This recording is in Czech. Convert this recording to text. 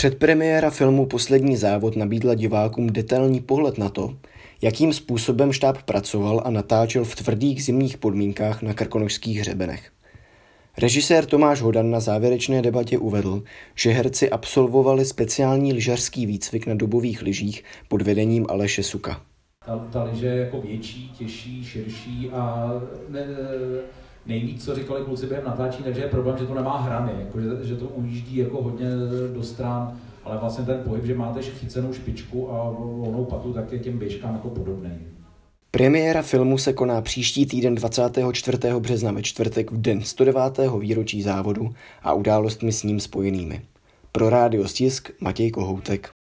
Předpremiéra filmu Poslední závod nabídla divákům detailní pohled na to, jakým způsobem štáb pracoval a natáčel v tvrdých zimních podmínkách na krkonošských hřebenech. Režisér Tomáš Hodan na závěrečné debatě uvedl, že herci absolvovali speciální lyžařský výcvik na dobových lyžích pod vedením Aleše Suka. Ta lyže je jako větší, těžší, širší a nejvíc, co říkali kluci během natáčení, takže je problém, že to nemá hrany, jako, že to ujíždí jako hodně do stran, ale vlastně ten pohyb, že máte chycenou špičku a volnou patu, tak je těm běžkám jako podobný. Premiéra filmu se koná příští týden 24. března ve čtvrtek v den 109. výročí závodu a událostmi s ním spojenými. Pro Rádio Stisk Matěj Kohoutek.